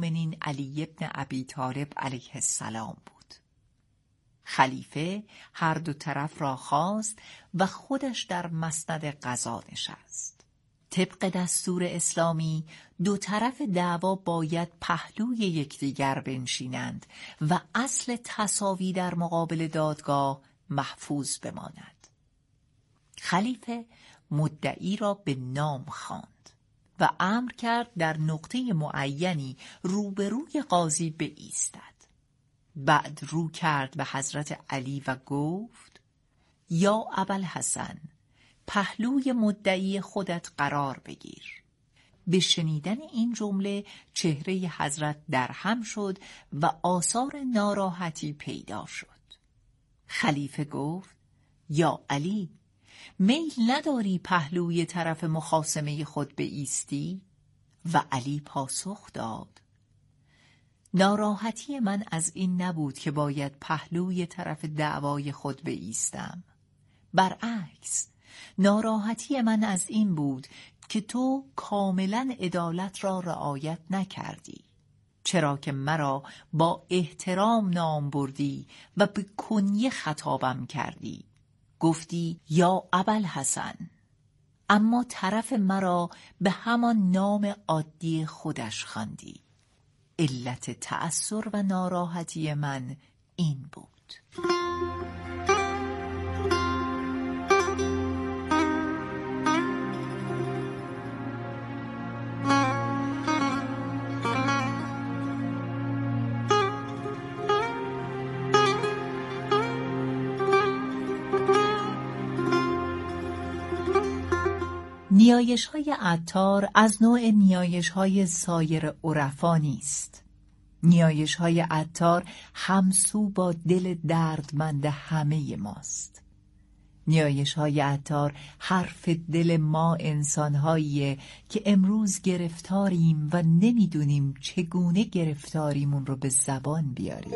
المؤمنین علی بن ابی طالب علیه السلام بود. خلیفه هر دو طرف را خواست و خودش در مسند قضا نشست. طبق دستور اسلامی دو طرف دعوا باید پهلوی یکدیگر بنشینند و اصل تساوی در مقابل دادگاه محفوظ بماند. خلیفه مدعی را به نام خواند و امر کرد در نقطه معینی روبروی قاضی بایستد. بعد رو کرد به حضرت علی و گفت: یا ابوالحسن، پهلوی مدعی خودت قرار بگیر. به شنیدن این جمله چهره حضرت درهم شد و آثار ناراحتی پیدا شد. خلیفه گفت: یا علی، میل نداری پهلوی طرف مخاصمه خود بایستی؟ و علی پاسخ داد: ناراحتی من از این نبود که باید پهلوی طرف دعوای خود بایستم. برعکس، ناراحتی من از این بود که تو کاملا عدالت را رعایت نکردی، چرا که مرا با احترام نام بردی و به کنیه خطابم کردی. گفتی یا ابوالحسن، اما طرف مرا به همان نام عادی خودش خواندی. علت تأثر و ناراحتی من این بود. نیایش‌های عطار از نوع نیایش‌های سایر عرفا نیست. نیایش‌های عطار همسو با دل دردمند همه ماست. نیایش‌های عطار حرف دل ما انسان‌هاییه که امروز گرفتاریم و نمیدونیم چگونه گرفتاریمون رو به زبان بیاریم.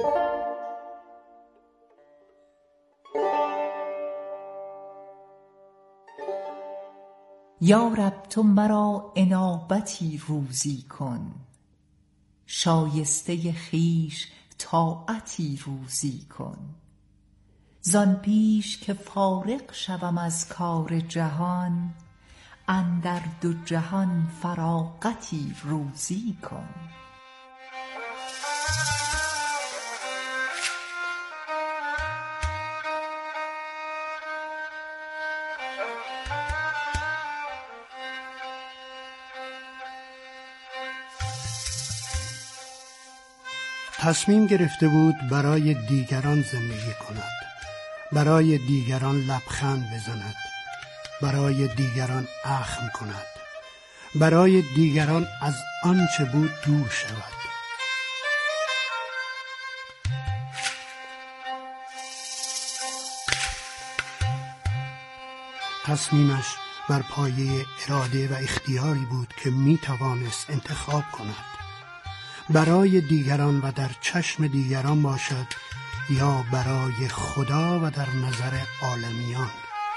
یا رب، تو مرا انابتی روزی کن، شایسته خویش طاعتی روزی کن. زان پیش که فارغ شوم از کار جهان، اندر دو جهان فراغتی روزی کن. تصمیم گرفته بود برای دیگران زندگی کند، برای دیگران لبخند بزند، برای دیگران اخم کند، برای دیگران از آنچه بود دور شود. تصمیمش بر پایه اراده و اختیاری بود که می توانست انتخاب کند، برای دیگران و در چشم دیگران باشد یا برای خدا و در نظر عالمیان.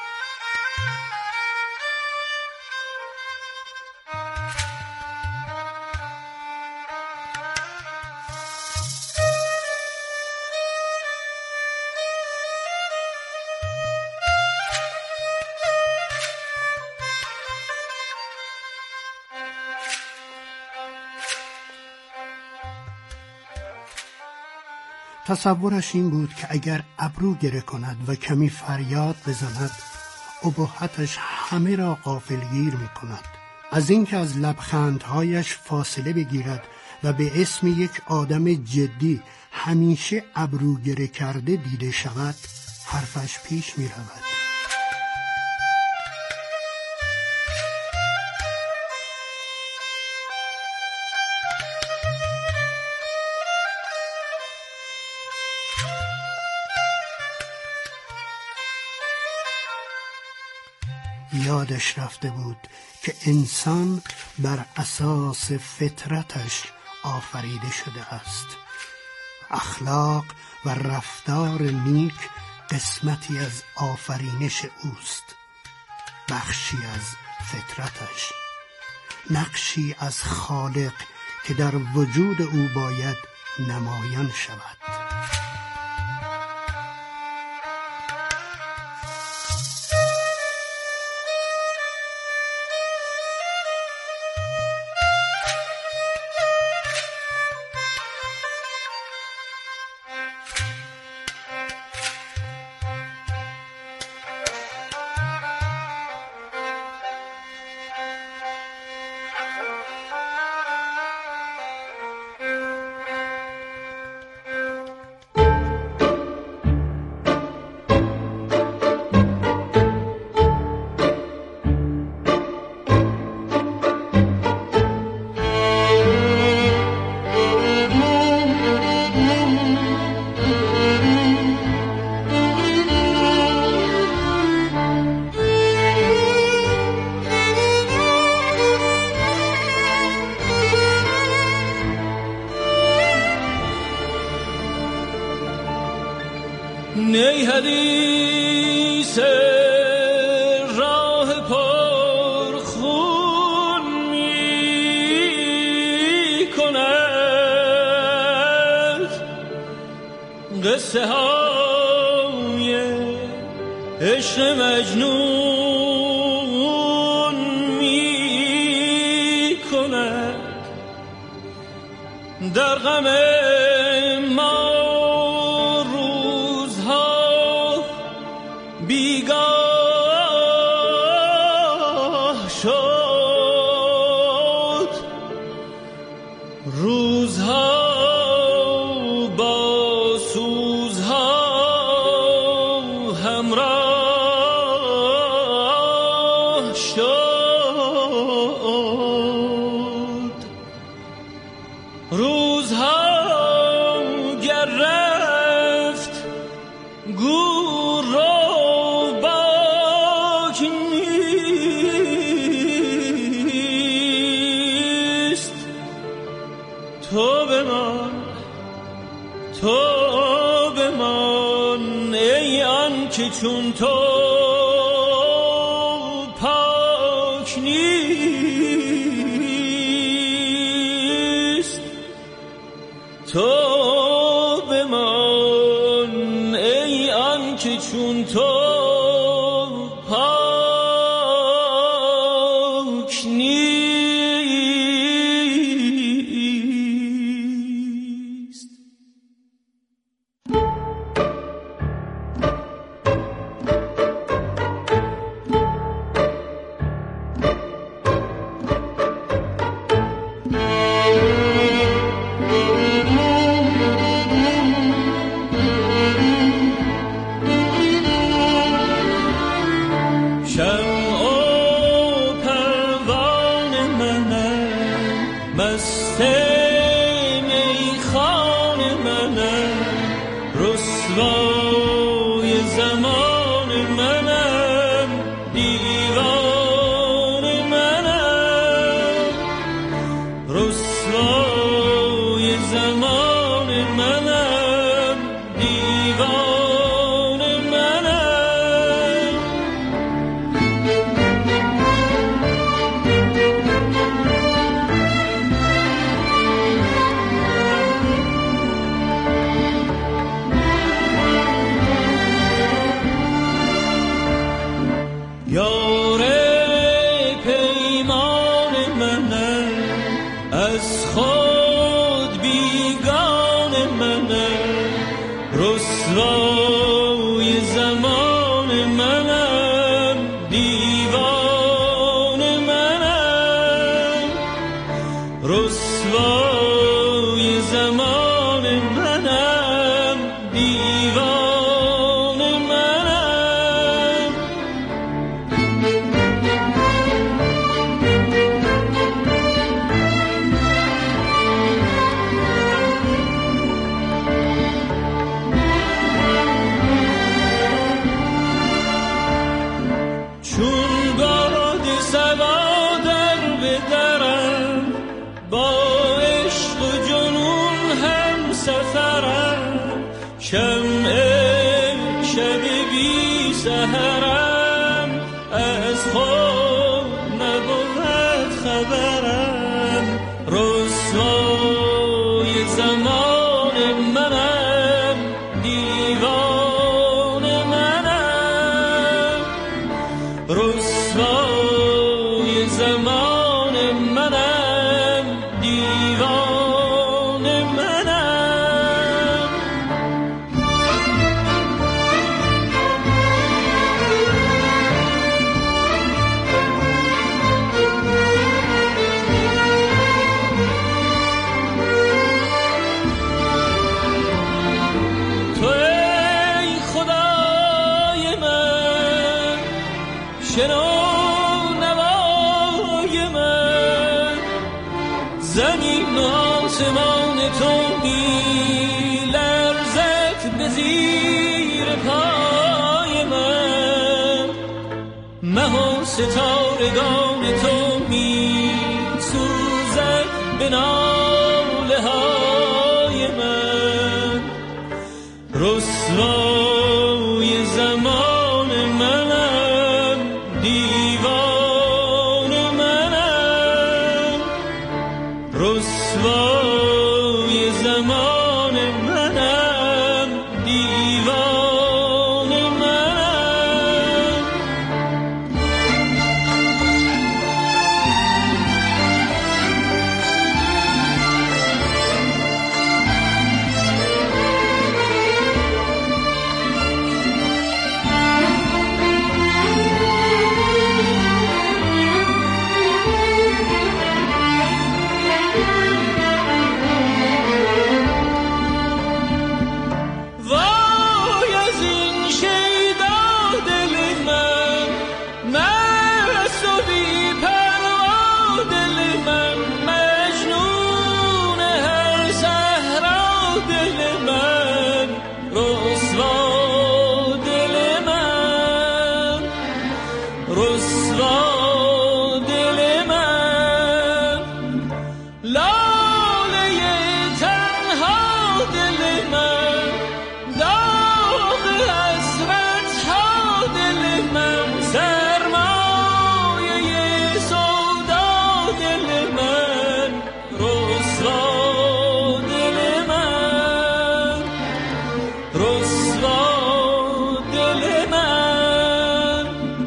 تصورش این بود که اگر ابرو گره کند و کمی فریاد بزند، ابهتش همه را غافلگیر می کند. از اینکه از لبخندهایش فاصله بگیرد و به اسم یک آدم جدی همیشه ابرو گره کرده دیده شود، حرفش پیش می رود. یادش رفته بود که انسان بر اساس فطرتش آفریده شده است. اخلاق و رفتار نیک قسمتی از آفرینش اوست، بخشی از فطرتش، نقشی از خالق که در وجود او باید نمایان شود. نی حدیث راه پرخون می کند، قصه های عشق مجنون می کند، در غم ما بیگاه شد، روزها با سوزها همراه شد، روزها گر رفت گور را تو بمان ای آن که چون تو پاک نیست، تو بمان ای آن که چون تو پاک نیست. مست میخوان منم، رسوای زمان منم، دیوان منم، رسوای زمان منم، دیوان منم. یار پیمان منم، از خود بیگان منم، رسوای زمان منم، دیوان منم، رسوای زمان منم، دیوان منم. چون باد صبا در بدرم، با عشق و جنون هم سفرم، شمع شب بی سحرم، از خود نبود خبرم، رسوا جان تو می لرزد به زیر پای من، مه و ستارگان تو می سوزد به ناله های من. رسوای زمان منم، دیوان منم، رسوای زمان منم، دیوان منم. وای از این شیدا دل من، مست و بی پروا دل من، مجنون هر صحرا دل من، رسوا دل من، رسوا دل من، لاله تنها دل من، داغ حسرت ها دل من، سرمایه سودا دل من، رسوا دل من، رسوا دل من.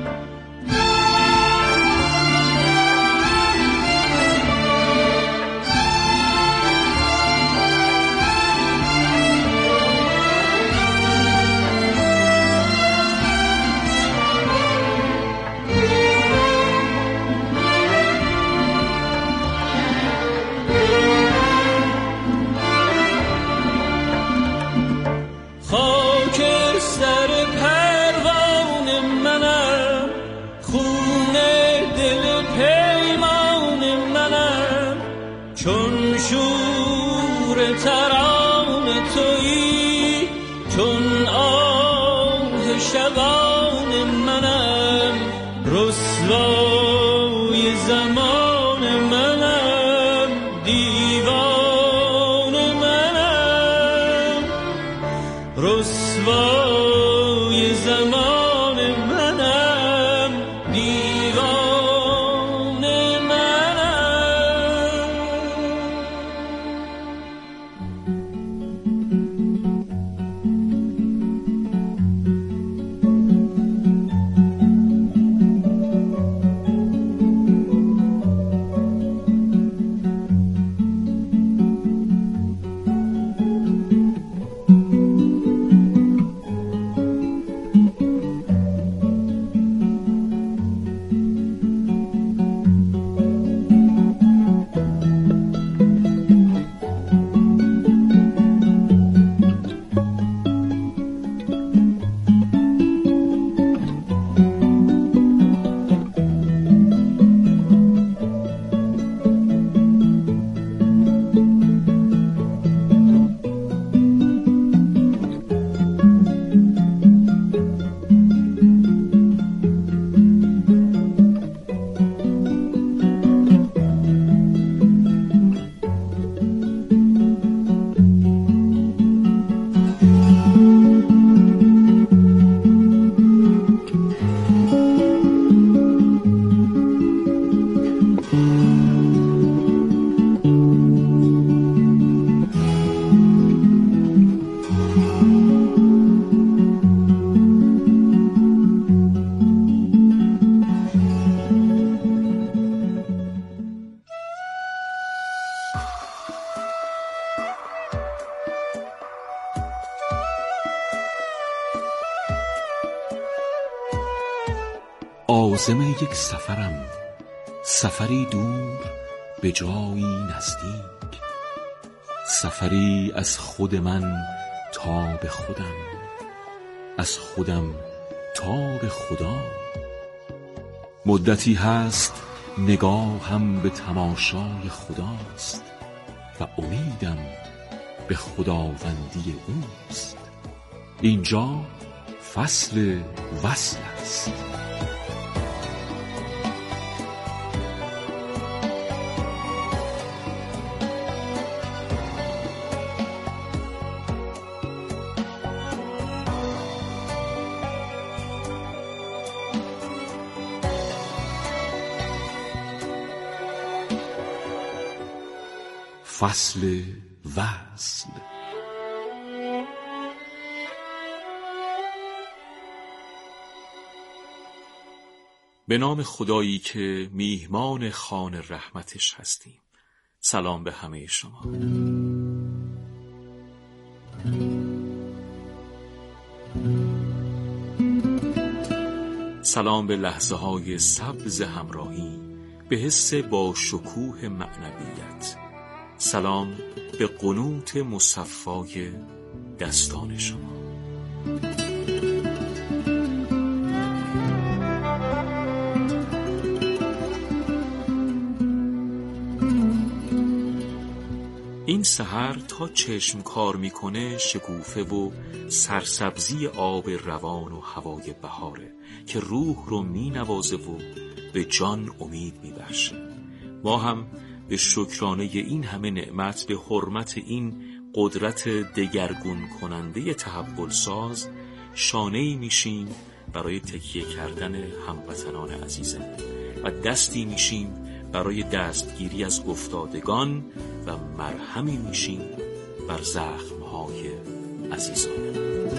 خاکستر پروان منم، خون دل پیمان منم، چون شور تران تویی، چون آه شبان منم، رسوای زمان منم، دیوان منم، رسوای زمان منم، دیوان منم. عازم یک سفرم، سفری دور به جایی نزدیک، سفری از خود من تا به خودم، از خودم تا به خدا. مدتی هست نگاهم به تماشای خداست، و امیدم به خداوندی اوست. اینجا فصل وصل است. فصل وصل. به نام خدایی که میهمان خوان رحمتش هستیم. سلام به همه شما. سلام به لحظه های سبز همراهی، به حس با شکوه معنویت. سلام به قنوت مصفای دستان شما. این سحر تا چشم کار میکنه شکوفه و سرسبزی آب روان و هوای بهاره که روح رو مینوازه و به جان امید میبخشه. ما هم به شکرانه این همه نعمت، به حرمت این قدرت دگرگون کننده تحول ساز، شانه‌ای میشیم برای تکیه کردن هموطنان عزیزم و دستی میشیم برای دستگیری از افتادگان و مرهمی میشیم بر زخمهای عزیزان.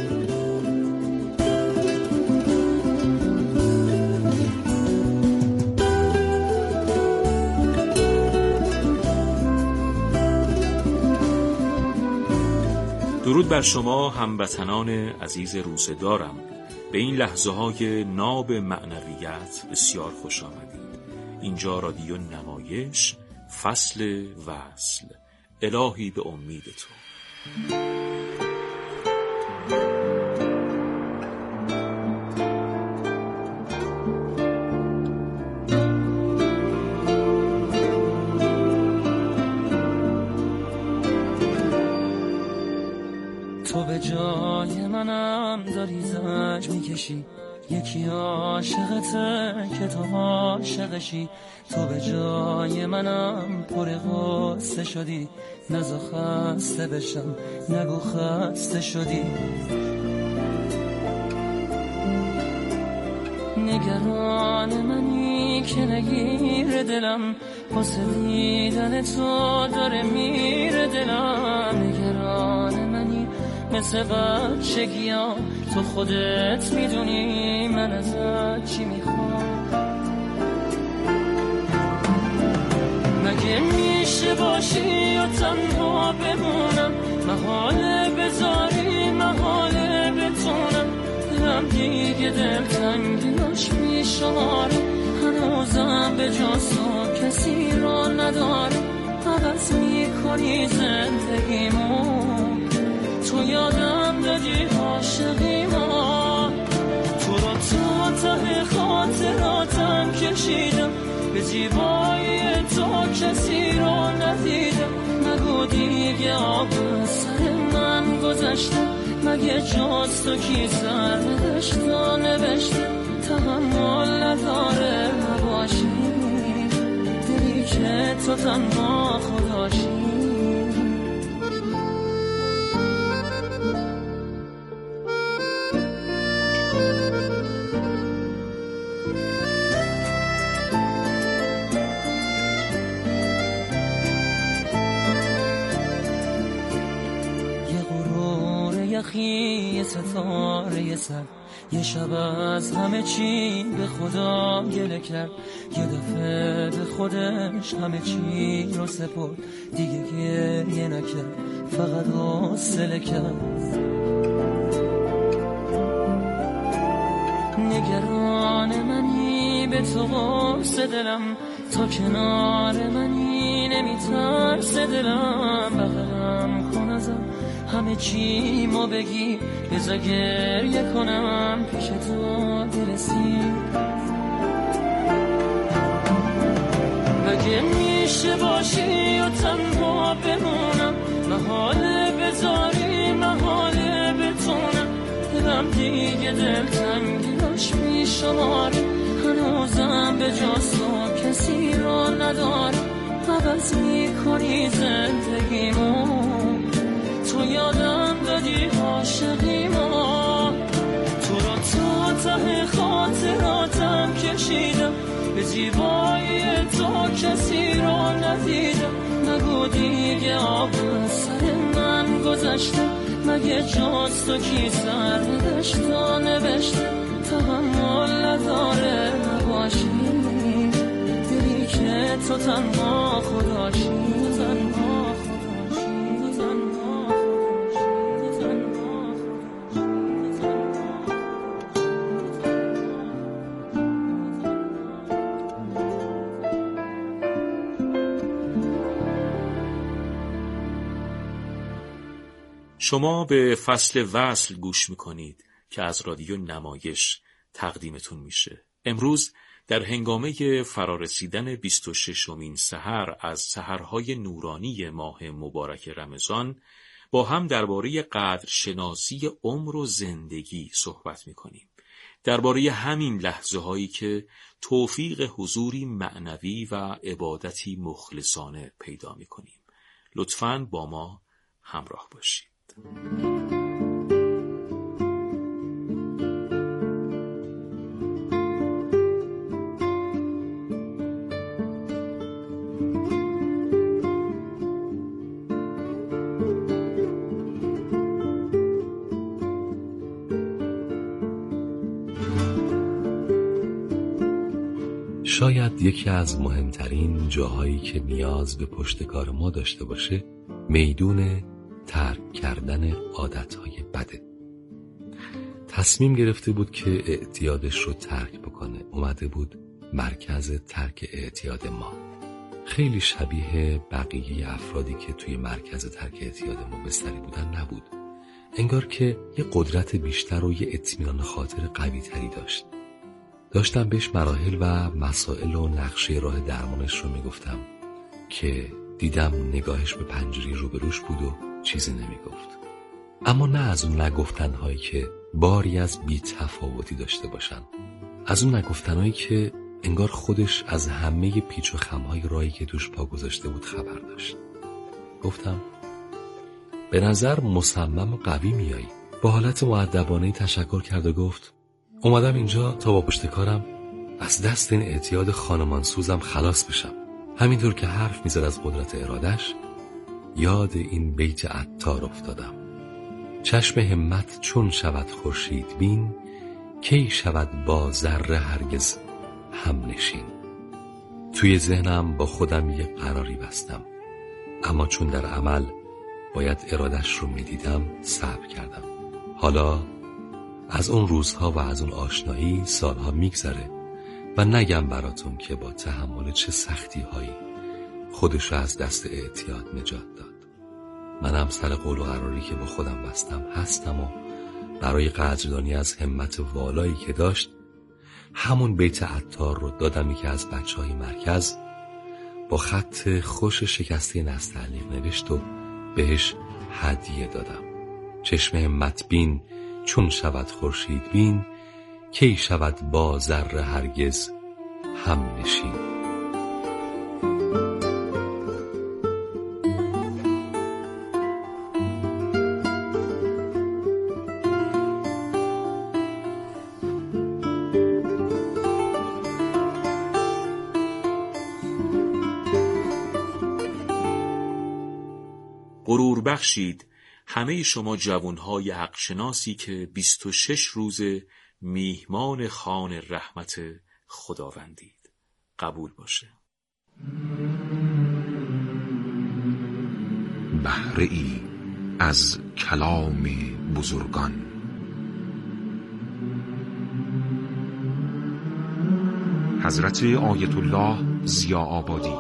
درود بر شما هموطنان عزیز روزگارم. به این لحظه های ناب معنویت بسیار خوش آمدید. اینجا رادیو نمایش، فصل وصل. الهی به امید تو. تو به جای منم داری زنج میکشی، یکی عاشقته که تو عاشقشی. تو به جای منم پر غصه شدی، نزا خسته بشم نگو خسته شدی. نگران منی که نگیر دلم، واسه دیدن تو داره میره دلم. نگران منی مثل بچگیام، تو خودت میدونی من ازت چی میخوام. مگه میشه باشی و تنها بمونم، محاله بذاری محاله بتونم. دلم دیگه دلتنگیاش میشماره، هنوزم به جز تو کسی رو نداره. عوض میکنی زندگیمو، تو یادم دادی عاشقی ما. تو رو تا ته خاطراتم کشیدم، به زیبایی تو کسی رو ندیدم. نگو دیگه آب سر من گذشته، مگه جز تو کی سر نوشته نوشته. تحمل نداره نباشی، دلی که تو تنها خداشی. یه ستاره سر، یه شب از همه چی به خدا گله کرد. یه دفعه به خودش همه چی رو سپرد، دیگه گریه نکرد فقط حوصله کرد. نگران منی به تو قرص دلم، تا کنار منی نمیترس دلم. بغلم کن ازم همه چی ما بگی، بذار گریه کنم پیش تو برسی. مگه میشه باشی و تنها بمونم، محاله بذاری محاله بتونم، دلم دیگه دلتنگیاش میشماره، هنوزم به جز تو کسی را نداره، عوض میکنی زندگیمو، تو یادم دادی عاشقیمو، تو را تا ته خاطراتم کشیدم، به زیبایی تو کسی را ندیدم، نگو دیگه آب سر من گذشته، مگه جز تو کی سر نوشتا نوشته، تحمل نداره نباشی، دلی که تو تنها خداشی، تنها خداشی، تنها خداشی، تنها شما به فصل وصل گوش میکنید که از رادیو نمایش تقدیمتون میشه. امروز در هنگامه فرارسیدن 26مین سحر از سحرهای نورانی ماه مبارک رمضان با هم درباره قدرشناسی عمر و زندگی صحبت میکنیم. درباره همین لحظه هایی که توفیق حضوری معنوی و عبادتی مخلصانه پیدا میکنیم. لطفاً با ما همراه باشید. شاید یکی از مهمترین جاهایی که نیاز به پشتکار ما داشته باشه میدون ترک کردن عادتهای بده. تصمیم گرفته بود که اعتیادش رو ترک بکنه، اومده بود مرکز ترک اعتیاد ما. خیلی شبیه بقیه افرادی که توی مرکز ترک اعتیاد ما بستری بودن نبود. انگار که یه قدرت بیشتر و یه اطمینان خاطر قوی تری داشت. داشتم بهش مراحل و مسائل و نقشه راه درمانش رو میگفتم که دیدم نگاهش به پنجره روبروش بود و چیزی نمیگفت. اما نه از اون نگفتنهایی که باری از بی تفاوتی داشته باشن، از اون نگفتنهایی که انگار خودش از همه پیچ و خمهای راهی که توش پا گذاشته بود خبر داشت. گفتم به نظر مصمم و قوی میایی. با حالت مؤدبانه‌ای تشکر کرد و گفت اومدم اینجا تا با پشتکارم از دست این اعتیاد خانمانسوزم خلاص بشم. همینطور که حرف میزد از قدرت ارادش، یاد این بیت عطار افتادم. چشم همت چون شود خورشید بین، کی شود با ذره هرگز هم نشین. توی ذهنم با خودم یه قراری بستم، اما چون در عمل باید ارادش رو میدیدم صبر کردم. حالا از اون روزها و از اون آشنایی سالها میگذره و نگم براتون که با تحمل چه سختی هایی خودش رو از دست اعتیاد نجات داد. منم سر قول و قراری که با خودم بستم هستم و برای قدردانی از همت والایی که داشت همون بیت عطار رو دادمی که از بچهای مرکز با خط خوش شکسته نستعلیق نوشت و بهش هدیه دادم. چشم همت بین چون شود خورشید بین، کی شود با ذره هرگز هم نشین. غرور بخشید همه شما جوانهای حقشناسی که 26 روز میهمان خوان رحمت خداوندید. قبول باشه. بهره ای از کلام بزرگان. حضرت آیت الله ضیا آبادی.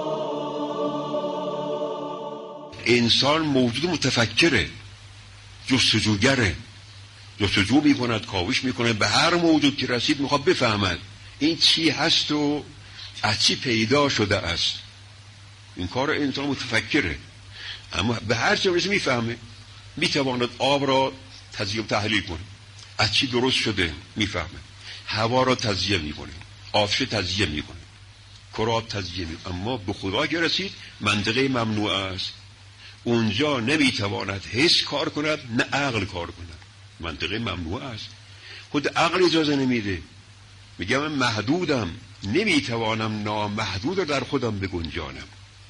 انسان موجود متفکره. جستجوگره، جستجو میکند، کاوش میکنه، به هر موجود که رسید میخواد بفهمد این چی هست و از چی پیدا شده است. این کار انسان متفکره، اما به هر چه رسید میفهمه، میتواند آب را تجزیه و تحلیل کنه، از چی درست شده میفهمه، هوا را تجزیه میکنه، آتش تجزیه میکنه، کرات تجزیه میکنه. اما به خدا که رسید منطقه ممنوع است. اونجا نمیتواند حس کار کند نه عقل کار کند، منطقه ممنوع است. خود عقل اجازه نمیده، میگم من محدودم، نمیتوانم نامحدود رو در خودم بگنجانم.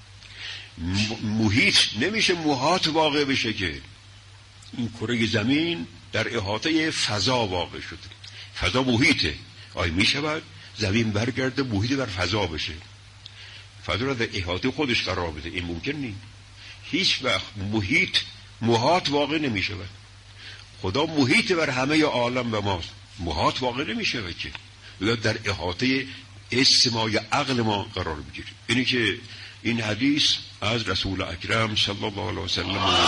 محیط نمیشه محاط واقع بشه که این کره زمین در احاطه فضا واقع شده. فضا محیطه، آیا میشود زمین برگرده محیط بر فضا بشه، فضا را در احاطه خودش قرار بده؟ این ممکن نیست. هیچ وقت محاط واقع نمیشود. خدا محیط بر همه عالم و ماست، محاط واقع نمیشود که در احاطه استماع عقل ما قرار بگیره. اینی که این حدیث از رسول اکرم صلی الله علیه وسلم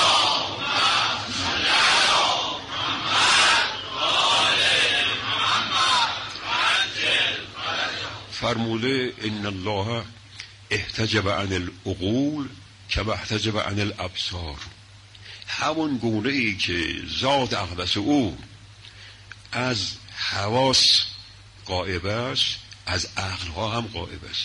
فرموده ان الله احتجب عن العقول کما احتجب عن الابصار. همون گونه ای که ذات اقدس او از حواس غائب است، از عقلها هم غائب است.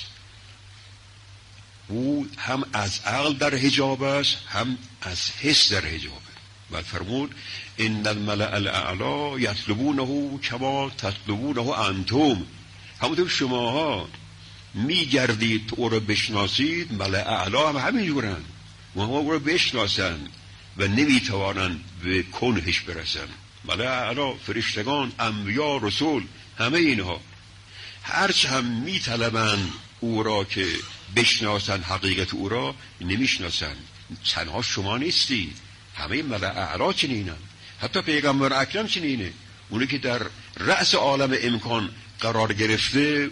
او هم از عقل در حجاب است، هم از حس در حجاب. و فرمود ان الملأ الاعلی یطلبونه کما تطلبونه انتم. همونطور شماها میگردید او رو بشناسید، ملأ اعلی هم همینجورن، او رو بشناسن و نمیتوانند به کنهش برسن. ملأ اعلی، فرشتگان، انبیا، رسول، همه اینها هرچه هم میطلبند او را که بشناسن حقیقت او را، نمیشناسن. تنها شما نیستی، همه ملأ اعلی چنینن. حتی پیغمبر اکرم چنینه، اونی که در رأس عالم امکان قرار گرفته،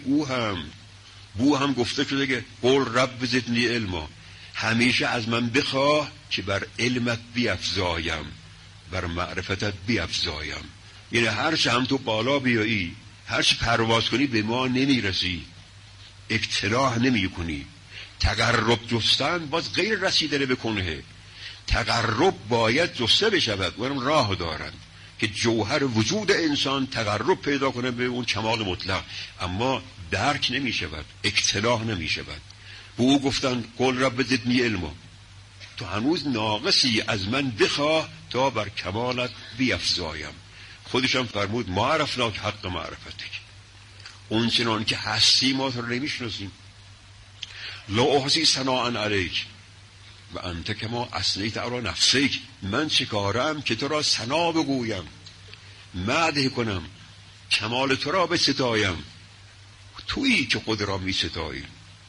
او هم گفته شده که قل رب زدنی علما، همیشه از من بخواه که بر علمت بیفزایم، بر معرفتت بیفزایم. یعنی هرچه هم تو بالا بیایی، هرچه پرواز کنی به ما نمیرسی، اقتراح نمی کنی. تقرب جستن باز غیر رسیدن به کنه، تقرب باید جسته بشود، ورم راه دارند که جوهر وجود انسان تقرب پیدا کنه به اون کمال مطلق، اما درک نمی شود، اقتراح نمی شود. به او گفتن قل رب زدنی علما، تو هنوز ناقصی، از من بخواه تا بر کمالت بیفزایم. خودشم فرمود ما عرفنا که حق معرفتک، اون چنان که هستی ما تو رو نمیشناسیم. لا احصی ثناء علیک و انت کما اثنیت علی نفسک. من چیکارم که تو را ثنا بگویم، مدح کنم، کمال تو را بستایم؟ تویی که خود را می ستایی،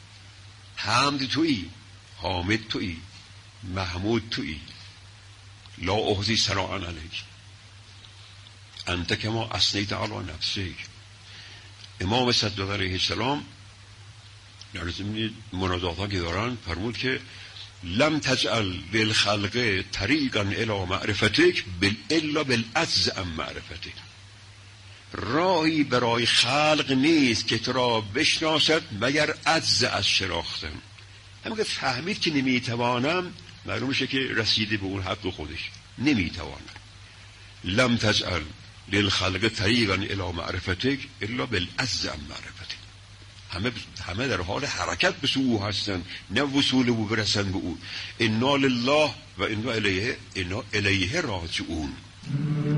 حمد تویی، حامد تویی، محمود تویی. لا احصی ثناء علیک انت کما اثنیت علی نفسک. امام صادق علیه السلام در ضمن مناجاتی که دارن فرمود که لم تجعل بالخلق طریقا الی معرفتک الا بالعجز عن معرفتک. راهی برای خلق نیست که تو را بشناسد مگر عجز از شناختن. همین که فهمید که نمیتوانم، معلوم شه که رسیده به اون حد خودش نمیتوانم. لم تجعل للخلق طریقا الی معرفتک الا بالعجز عن معرفتک. همه در حال حرکت به سوی او هستند، نه وصول او برسن به او. انا لله و انا الیه راجعون.